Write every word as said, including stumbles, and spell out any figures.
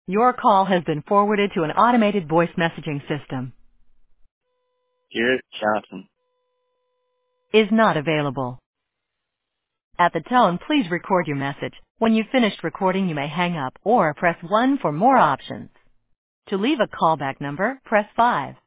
Your call has been forwarded to an automated voice messaging system. Dear Jonathan, Is not available. At the tone, please record your message. When you've finished recording, you may hang up or press one for more options. To leave a callback number, press five.